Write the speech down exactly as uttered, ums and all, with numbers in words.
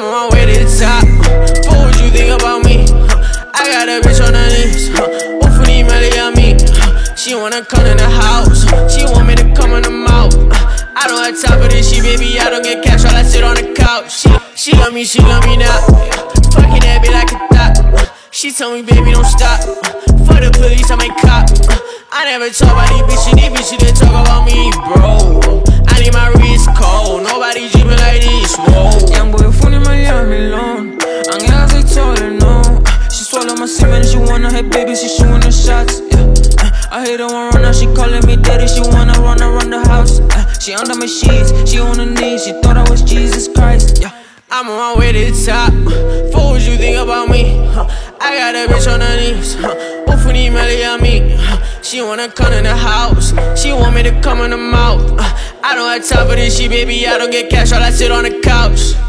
on my way to the top. For what you think about me? I got a bitch on her knees. Hopefully, Melly on me. She wanna come in the house. She want me to come in the mouth. I don't have time for this shit, baby. I don't get cash while I sit on the couch. She, she love me, she love me now. Fucking that bitch like a thot. She told me, baby, don't stop. For the police, I make cop. I never talk about these bitches, these bitches they talk about me, bro. I need my wrist cold, nobody drippin' like this, whoa. Young boy, phone in Miami alone. I'm guys, I told her no. She swallow my semen, she wanna hit baby, she shooting the shots, yeah. I hate her one run now, she calling me daddy, she wanna run around the house. uh, She under my sheets, she on her knees, she thought I was Jesus Christ, yeah. I'm on my way to the top. For what you think about me? Huh. I got a bitch on her knees. Huh. Hopefully, Melly on me. Huh. She wanna come in the house. She want me to come in the mouth. Uh, I don't have time for this shit, baby. I don't get cash while I sit on the couch.